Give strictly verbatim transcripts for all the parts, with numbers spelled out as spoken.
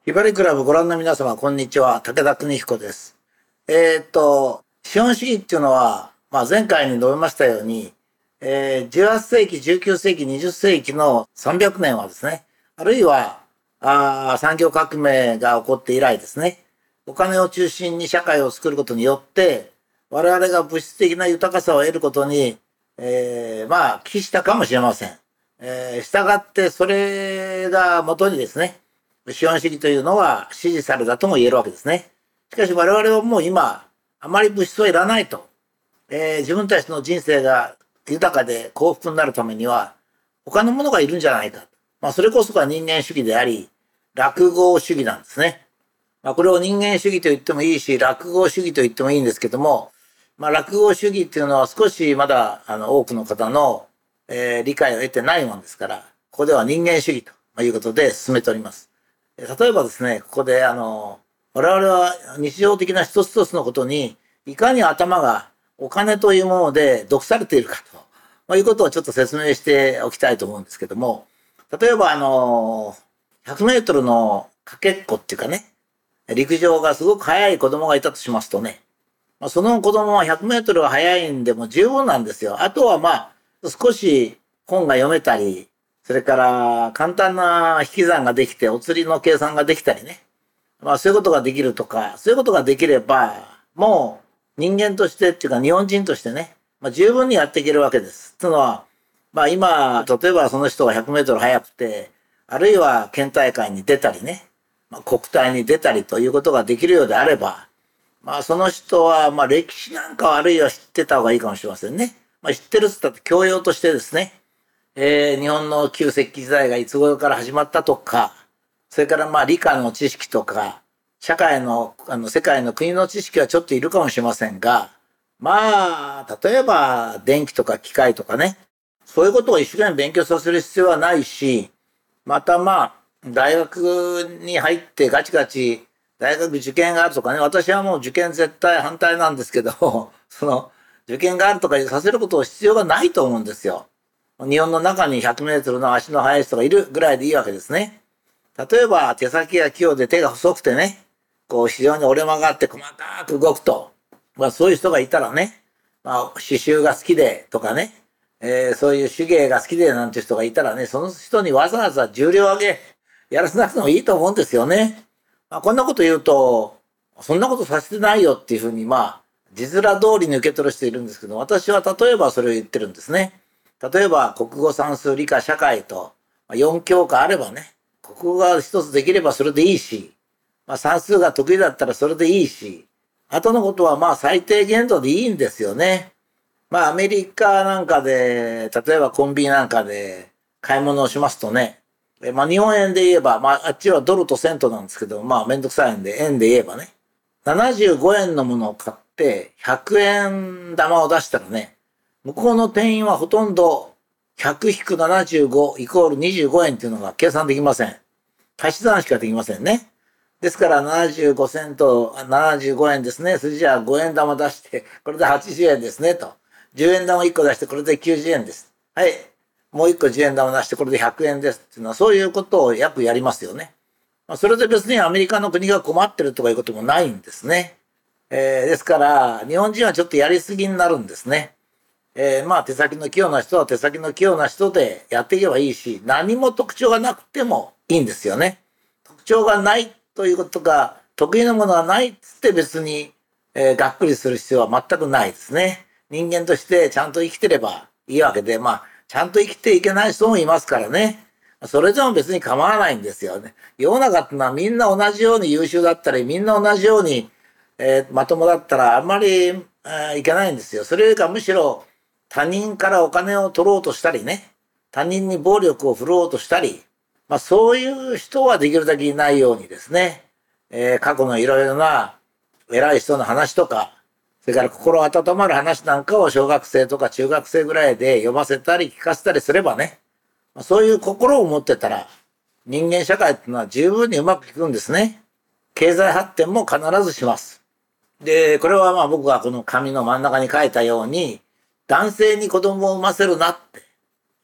ひばりクラブご覧の皆様、こんにちは。武田邦彦です。えーっと、資本主義っていうのは、まあ、前回に述べましたように、えー、じゅうはっせいき、じゅうきゅうせいき、にじゅっせいきのさんびゃくねんはですね、あるいは、あ産業革命が起こって以来ですね、お金を中心に社会を作ることによって、我々が物質的な豊かさを得ることに、えー、まあ、帰したかもしれません。えー、従って、それが元にですね、資本主義というのは支持されたとも言えるわけですね。しかし我々はもう今、あまり物質をいらないと。えー、自分たちの人生が豊かで幸福になるためには、他のものがいるんじゃないか。まあ、それこそが人間主義であり、落合主義なんですね。まあ、これを人間主義と言ってもいいし、落合主義と言ってもいいんですけども、まあ、落合主義っていうのは少しまだあの多くの方の、えー、理解を得てないもんですから、ここでは人間主義ということで進めております。例えばですね、ここであの、我々は日常的な一つ一つのことに、いかに頭がお金というもので毒されているかと、まあ、いうことをちょっと説明しておきたいと思うんですけども、例えばあの、ひゃくメートルのかけっこっていうかね、陸上がすごく速い子供がいたとしますとね、まあ、その子供はひゃくメートルが速いんでも十分なんですよ。あとはまあ、少し本が読めたり、それから簡単な引き算ができて、お釣りの計算ができたりね。まあそういうことができるとか、そういうことができれば、もう人間としてっていうか日本人としてね、まあ十分にやっていけるわけです。というのは、まあ今、例えばその人がひゃくメートル速くて、あるいは県大会に出たりね、まあ、国体に出たりということができるようであれば、まあその人は、まあ歴史なんかはあるいは知ってた方がいいかもしれませんね。まあ知ってるっつったって教養としてですね、えー、日本の旧石器時代がいつ頃から始まったとか、それからまあ理科の知識とか、社会の、あの世界の国の知識はちょっといるかもしれませんが、まあ、例えば電気とか機械とかね、そういうことを一生懸命勉強させる必要はないし、またまあ、大学に入ってガチガチ大学受験があるとかね、私はもう受験絶対反対なんですけど、その受験があるとかさせることを必要がないと思うんですよ。日本の中にひゃくメートルの足の速い人がいるぐらいでいいわけですね。例えば手先が器用で手が細くてね、こう非常に折れ曲がって細かく動くと。まあそういう人がいたらね、まあ刺繍が好きでとかね、えー、そういう手芸が好きでなんていう人がいたらね、その人にわざわざ重量上げやらせなくてもいいと思うんですよね。まあこんなこと言うと、そんなことさせてないよっていうふうにまあ、字面通りに受け取る人いるんですけど、私は例えばそれを言ってるんですね。例えば国語算数理科社会とよん教科あればね、国語が一つできればそれでいいし、まあ、算数が得意だったらそれでいいし、後のことはまあ最低限度でいいんですよね。まあアメリカなんかで、例えばコンビニなんかで買い物をしますとね、まあ日本円で言えば、まああっちはドルとセントなんですけど、まあめんどくさいんで円で言えばね、ななじゅうごえんのものを買ってひゃくえん玉を出したらね、向こうの店員はほとんど ひゃくひくななじゅうご イコールにじゅうごえんっていうのが計算できません。足し算しかできませんね。ですからななじゅうごセント、ななじゅうごえんですね。それじゃあごえん玉出して、これではちじゅうえんですねと。じゅうえん玉いっこ出してこれできゅうじゅうえんです。はい。もういっこじゅうえん玉出してこれでひゃくえんですっていうのはそういうことを約やりますよね。まあ、それで別にアメリカの国が困ってるとかいうこともないんですね。えー、ですから日本人はちょっとやりすぎになるんですね。えー、まあ手先の器用な人は手先の器用な人でやっていけばいいし、何も特徴がなくてもいいんですよね。特徴がないということが、得意なものがないっつって別に、えー、がっくりする必要は全くないですね。人間としてちゃんと生きてればいいわけで、まあ、ちゃんと生きていけない人もいますからね。それでも別に構わないんですよね。世の中ってのはみんな同じように優秀だったり、みんな同じように、えー、まともだったらあんまり、えー、いけないんですよ。それよりかむしろ、他人からお金を取ろうとしたりね、他人に暴力を振るおうとしたり、まあそういう人はできるだけいないようにですね、えー、過去のいろいろな偉い人の話とか、それから心温まる話なんかを小学生とか中学生ぐらいで読ませたり聞かせたりすればね、まあ、そういう心を持ってたら人間社会っていうのは十分にうまくいくんですね。経済発展も必ずします。で、これはまあ僕がこの紙の真ん中に書いたように、男性に子供を産ませるなって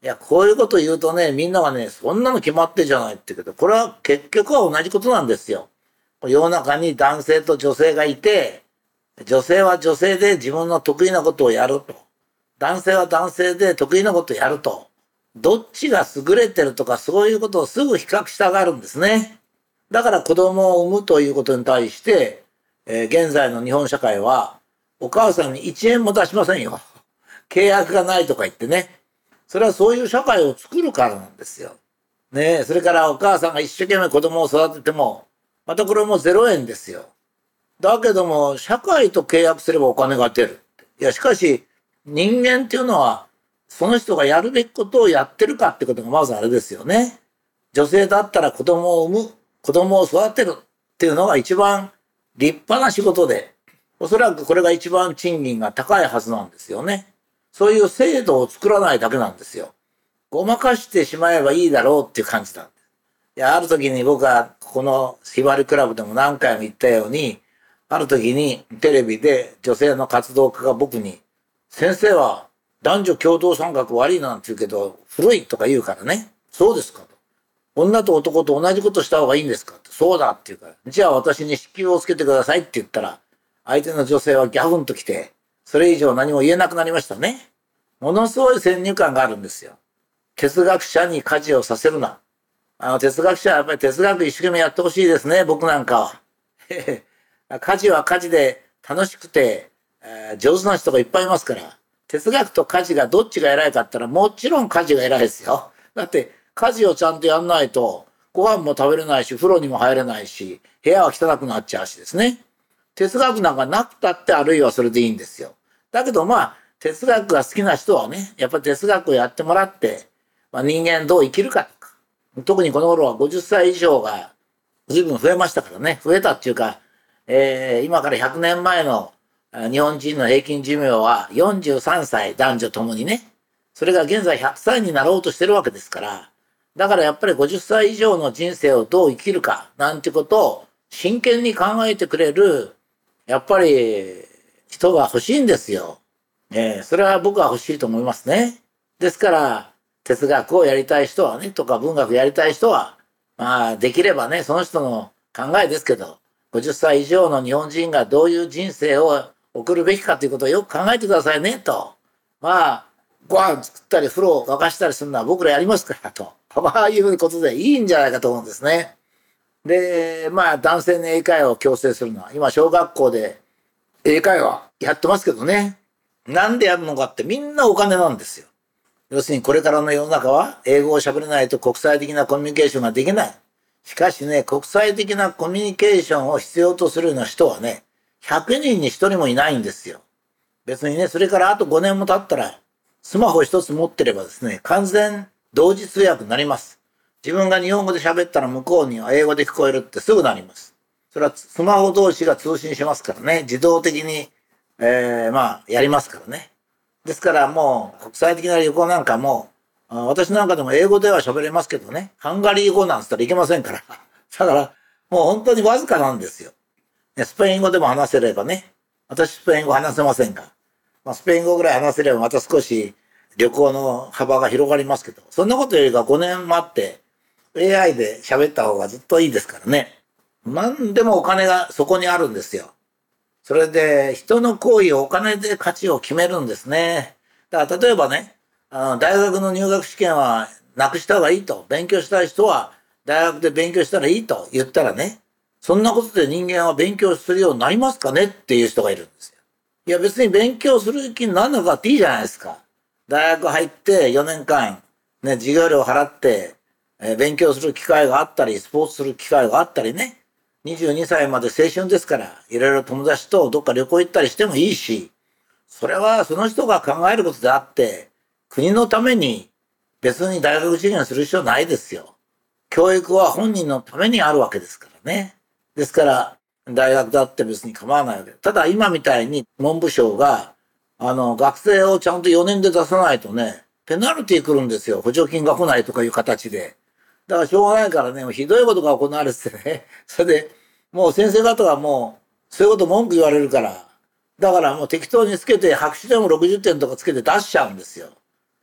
いや、こういうこと言うとね、みんながね、そんなの決まってんじゃないって言うけど、これは結局は同じことなんですよ。世の中に男性と女性がいて、女性は女性で自分の得意なことをやると。男性は男性で得意なことをやると。どっちが優れてるとかそういうことをすぐ比較したがるんですね。だから子供を産むということに対して、えー現在の日本社会はお母さんにいちえんも出しませんよ。契約がないとか言ってね。それはそういう社会を作るからなんですよ。ねえ、それからお母さんが一生懸命子供を育てても、またこれもゼロえんですよ。だけども、社会と契約すればお金が出る。いや、しかし、人間っていうのは、その人がやるべきことをやってるかってことがまずあれですよね。女性だったら子供を産む、子供を育てるっていうのが一番立派な仕事で、おそらくこれが一番賃金が高いはずなんですよね。そういう制度を作らないだけなんですよ。ごまかしてしまえばいいだろうっていう感じなんです。いや、ある時に僕はこのひばりクラブでも何回も言ったように、ある時にテレビで女性の活動家が僕に、先生は男女共同参画悪いなんて言うけど、古いとか言うからね。そうですかと。女と男と同じことした方がいいんですかって。そうだって言うから。じゃあ私に子宮をつけてくださいって言ったら、相手の女性はギャフンと来て、それ以上何も言えなくなりましたね。ものすごい先入観があるんですよ。哲学者に家事をさせるな。あの哲学者はやっぱり哲学一生懸命やってほしいですね、僕なんかは。家事は家事で楽しくて、えー上手な人がいっぱいいますから、哲学と家事がどっちが偉いかって言ったら、もちろん家事が偉いですよ。だって家事をちゃんとやんないと、ご飯も食べれないし、風呂にも入れないし、部屋は汚くなっちゃうしですね。哲学なんかなくたってあるいはそれでいいんですよ。だけどまあ、哲学が好きな人はね、やっぱり哲学をやってもらって、まあ、人間どう生きるかとか、特にこの頃はごじゅっさい以上が随分増えましたからね、増えたっていうか、えー今からひゃくねんまえのあ日本人の平均寿命はよんじゅうさんさい、男女ともにね。それが現在ひゃくさいになろうとしてるわけですから、だからやっぱりごじゅっさい以上の人生をどう生きるか、なんてことを真剣に考えてくれる、やっぱり人が欲しいんですよ。えーそれは僕は欲しいと思いますね。ですから、哲学をやりたい人はね、とか文学やりたい人は、まあ、できればね、その人の考えですけど、ごじゅっさい以上の日本人がどういう人生を送るべきかということをよく考えてくださいね、と。まあ、ご飯作ったり風呂を沸かしたりするのは僕らやりますから、と。ああいうことでいいんじゃないかと思うんですね。で、まあ、男性に英会話を強制するのは、今、小学校で英会話やってますけどね。なんでやるのかってみんなお金なんですよ。要するにこれからの世の中は英語を喋れないと国際的なコミュニケーションができない。しかしね、国際的なコミュニケーションを必要とするような人はね、ひゃくにんにひとりもいないんですよ。別にね、それからあとごねんも経ったら、スマホ一つ持ってればですね、完全同時通訳になります。自分が日本語で喋ったら向こうには英語で聞こえるってすぐなります。それはスマホ同士が通信しますからね、自動的に、えー、まあ、やりますからね。ですからもう国際的な旅行なんかも、あ私なんかでも英語では喋れますけどね、ハンガリー語なんつったらいけませんから。だからもう本当にわずかなんですよ。ねスペイン語でも話せればね、私スペイン語話せませんが、まあ、スペイン語ぐらい話せればまた少し旅行の幅が広がりますけど、そんなことよりかごねん待って エーアイ で喋った方がずっといいですからね。何でもお金がそこにあるんですよ。それで人の行為をお金で価値を決めるんですね。だから例えばね、あの大学の入学試験はなくした方がいいと、勉強したい人は大学で勉強したらいいと言ったらね、そんなことで人間は勉強するようになりますかねっていう人がいるんですよ。いや別に勉強する気にならなかったっていいじゃないですか。大学入ってよねんかん、ね、授業料払って、えー勉強する機会があったり、スポーツする機会があったりね、にじゅうにさいまで青春ですから、いろいろ友達とどっか旅行行ったりしてもいいし、それはその人が考えることであって、国のために別に大学受験する必要ないですよ。教育は本人のためにあるわけですからね。ですから、大学だって別に構わないわけ。ただ今みたいに文部省が、あの、学生をちゃんとよねんで出さないとね、ペナルティー来るんですよ。補助金が来ないとかいう形で。だからしょうがないからね、ひどいことが行われててね。それで、もう先生方はもう、そういうこと文句言われるから、だからもう適当につけて、白紙でもろくじゅってんとかつけて出しちゃうんですよ。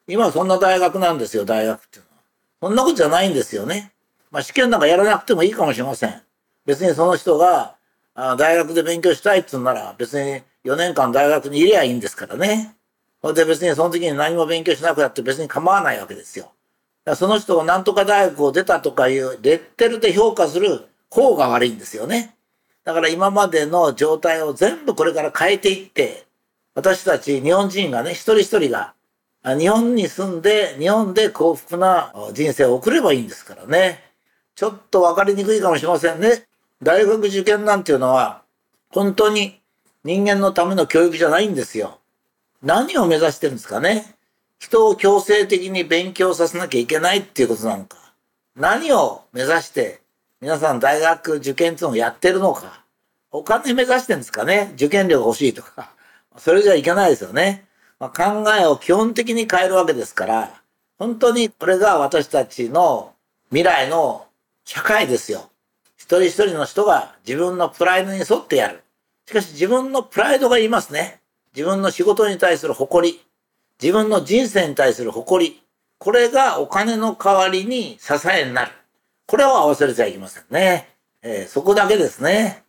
今そんな大学なんですよ、大学っていうのは。そんなことじゃないんですよね。まあ試験なんかやらなくてもいいかもしれません。別にその人があ大学で勉強したいって言うなら別によねんかん大学にいりゃいいんですからね。それで別にその時に何も勉強しなくなって別に構わないわけですよ。だからその人が何とか大学を出たとかいうレッテルで評価する方が悪いんですよね。だから今までの状態を全部これから変えていって、私たち日本人がね、一人一人が日本に住んで、日本で幸福な人生を送ればいいんですからね。ちょっと分かりにくいかもしれませんね。大学受験なんていうのは、本当に人間のための教育じゃないんですよ。何を目指してるんですかね。人を強制的に勉強させなきゃいけないっていうことなのか。何を目指して皆さん大学受験っていうのをやってるのか。お金目指してるんですかね。受験料が欲しいとか。それじゃいけないですよね。まあ、考えを基本的に変えるわけですから、本当にこれが私たちの未来の社会ですよ。一人一人の人が自分のプライドに沿ってやる。しかし自分のプライドが言いますね。自分の仕事に対する誇り。自分の人生に対する誇り。これがお金の代わりに支えになる。これを合わせちゃいけませんね。えー、そこだけですね。